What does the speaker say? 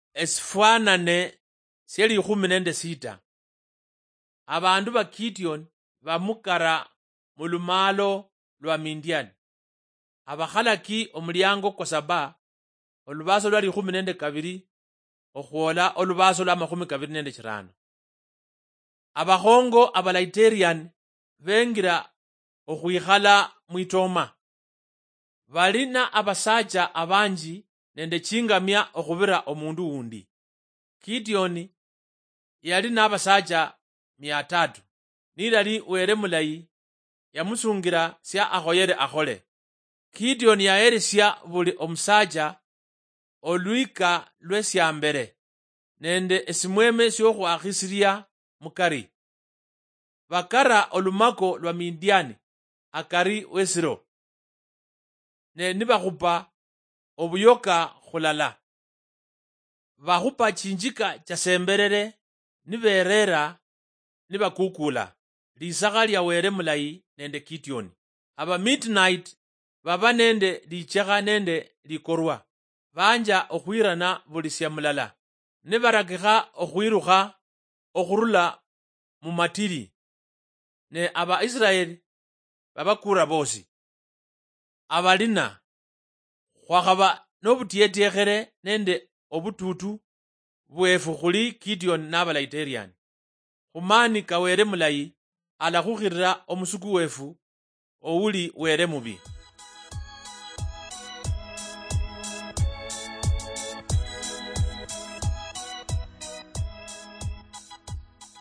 esifanane syeli 16. Abandu ba Gideon bamukara mulumalo lwa Midian. Abakhalaki omulyango kwa saba olubaso lwa 12 okhwola olubaso lwa 25. Abakhongo abalaiterian bengira okhwikhala mwitoma. Balina abasacha abanji nende chingamya okhubira omundu undi. Gideon yali n'abasacha 300. Nilali were mulayi yamusungira sya akhoyele akhole. Gideon yayeresya buli omusacha olwika lwesyambere nende esimweme syokhwakhisirya mukari. Bakara olumako lwa Midian akari wesiro. Ne nibakhupa obuyoka khulala. Bakhupa chinjika chasemberere niberera nibakukula. Lisakha lya were mulayi nende Gideon. Aba midnight baba nende lichekha nende likorwa. Banja okhwirana buli sya mulala. Nibarakikha okhwirukha okhurula mumatili. Ne aba Israeli babakura bosi. Abalina khwakhaba nobutietekhere nende obututu bwefu khuli Gideon n'abalaiterian. Khumani kawere mulayi alakhukhirira omusuku wefu owuli were mubi.